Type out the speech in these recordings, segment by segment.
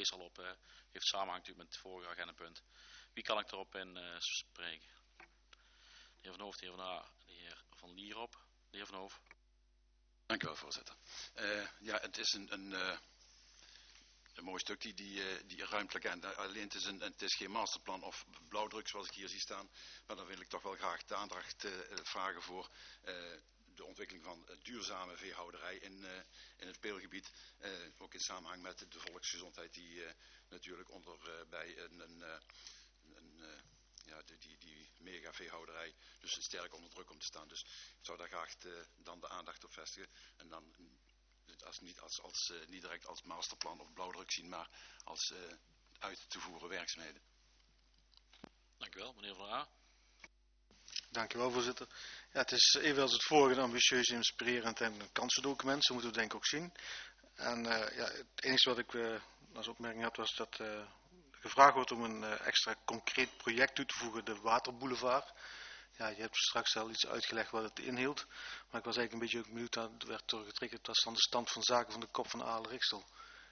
wees al op, heeft samenhang natuurlijk met het vorige agendapunt. Wie kan ik erop in spreken? De heer Van Hoofd, de heer Van A, de heer Van Lierop, de heer Van Hoofd. Dank u wel, voorzitter. Ja, het is een mooi stuk, die ruimtelijke agenda. Alleen het is geen masterplan of blauwdruk zoals ik hier zie staan. Maar dan wil ik toch wel graag de aandacht vragen voor de ontwikkeling van duurzame veehouderij in het peelgebied. Ook in samenhang met de volksgezondheid die natuurlijk bij die mega veehouderij dus sterk onder druk komt te staan. Dus ik zou daar graag dan de aandacht op vestigen. En dan niet direct als masterplan of blauwdruk zien, maar als uit te voeren werkzaamheden. Dank u wel, meneer Van A. Dank u wel, voorzitter. Ja, het is evenals het vorige een ambitieus, inspirerend en een kansendocument. Zo moeten we het denk ik ook zien. En het enige wat ik als opmerking had was dat gevraagd wordt om een extra concreet project toe te voegen, de Waterboulevard. Ja, je hebt straks al iets uitgelegd wat het inhield. Maar ik was eigenlijk een beetje ook benieuwd, dat werd doorgetriggerd, dat is dan de stand van zaken van de kop van Aal Riksel.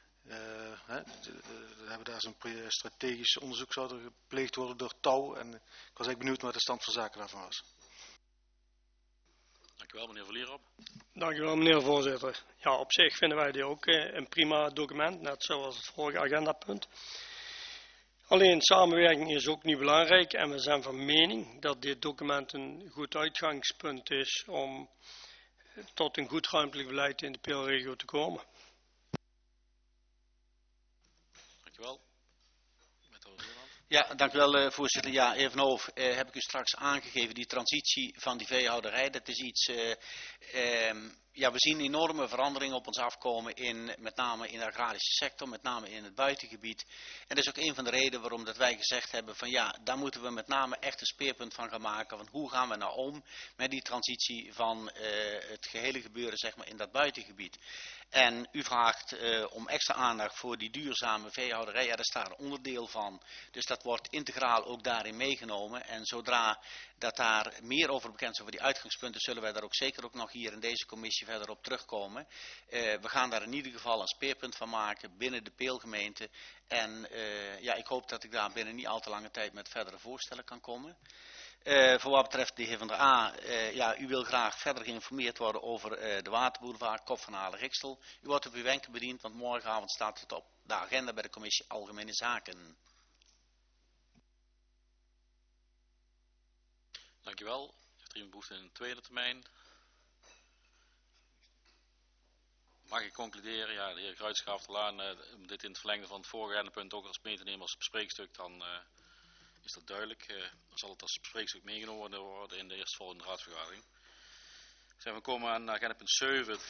Daar is een strategisch onderzoek zou er gepleegd worden door Touw. En ik was eigenlijk benieuwd wat de stand van zaken daarvan was. Dank u wel, meneer Van Lierop. Dank u wel, meneer de voorzitter. Ja, op zich vinden wij dit ook een prima document, net zoals het vorige agendapunt. Alleen samenwerking is ook niet belangrijk en we zijn van mening dat dit document een goed uitgangspunt is om tot een goed ruimtelijk beleid in de peelregio te komen. Dank u wel. Ja, dank u wel, voorzitter. Ja, heer Van Hoof, heb ik u straks aangegeven, die transitie van die veehouderij, dat is iets, we zien enorme veranderingen op ons afkomen, met name in de agrarische sector, met name in het buitengebied. En dat is ook een van de redenen waarom dat wij gezegd hebben van ja, daar moeten we met name echt een speerpunt van gaan maken, van hoe gaan we nou om met die transitie van het gehele gebeuren zeg maar in dat buitengebied. En u vraagt om extra aandacht voor die duurzame veehouderij. Ja, daar staat een onderdeel van. Dus dat wordt integraal ook daarin meegenomen. En zodra dat daar meer over bekend is over die uitgangspunten, zullen wij daar ook zeker ook nog hier in deze commissie verder op terugkomen. We gaan daar in ieder geval een speerpunt van maken binnen de peelgemeente. En ik hoop dat ik daar binnen niet al te lange tijd met verdere voorstellen kan komen. Voor wat betreft de heer Van der A, u wil graag verder geïnformeerd worden over de Waterboulevard, Kop van Aal Riksel. U wordt op uw wenken bediend, want morgenavond staat het op de agenda bij de commissie Algemene Zaken. Dank u wel. Heeft er iemand behoefte in een tweede termijn? Mag ik concluderen? Ja, de heer Gruijts gaf al aan, om dit in het verlengde van het vorige agendapunt ook als mee te nemen als bespreekstuk, dan is dat duidelijk. Dan zal het als bespreekstuk meegenomen worden in de eerstvolgende raadsvergadering. We komen aan agendapunt 7,